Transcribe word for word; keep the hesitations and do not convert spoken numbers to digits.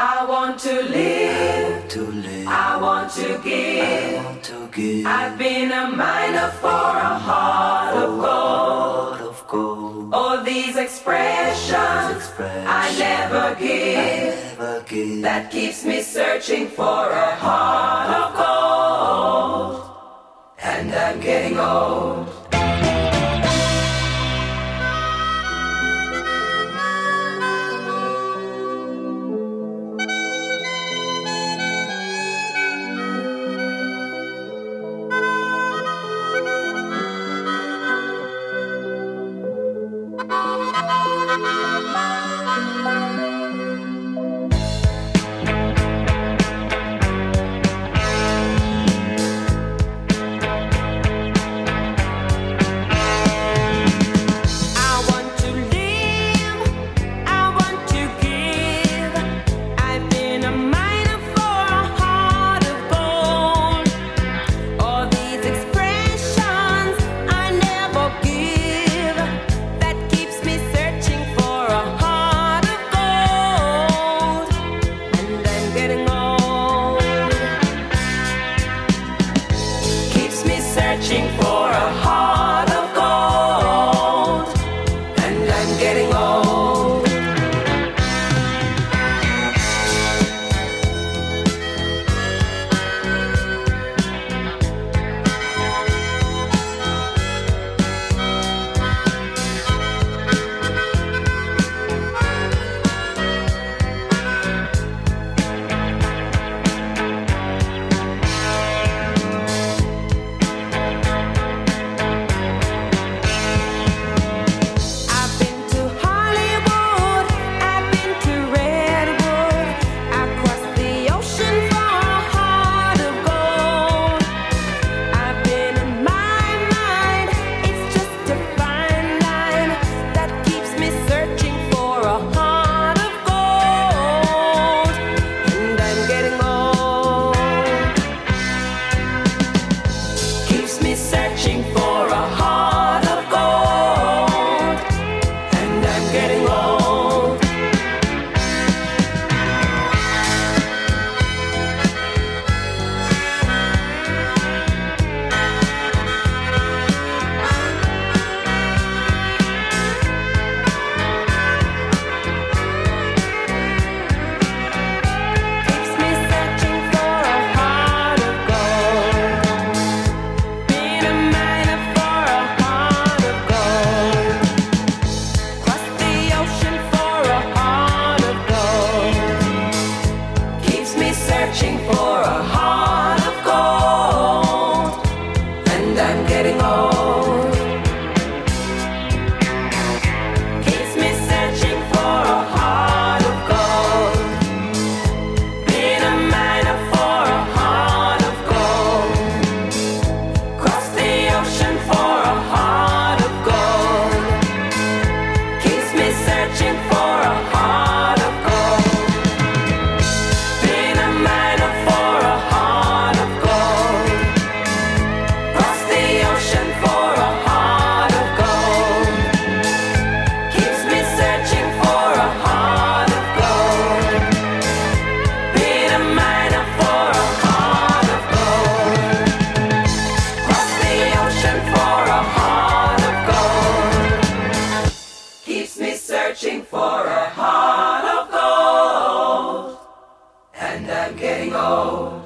I want to live, to live. I want to give. I want to give. I've been a miner for a heart of gold. Heart of gold. All these expressions, expressions I never give. I never give. That keeps me searching for a heart of gold. And I'm getting old. Searching for a heart of gold, and I'm getting old. Searching for a heart of gold, and I'm getting old. Keeps me searching for a heart of gold. Been a miner for a heart of gold. Crossed the ocean for a heart of gold. Keeps me searching for a heart of gold, and I'm getting old. Keeps me searching for a heart of gold. Been a miner for a heart of gold. Cross the ocean for a heart of gold. Keeps me searching for a heart of gold. Been a miner for a heart of gold. Cross the ocean for a heart of gold. Keeps me searching for a heart of gold. Been a miner for a heart of gold. Cross the ocean for a heart of gold. Keeps me searching for a heart of gold, and I'm getting old.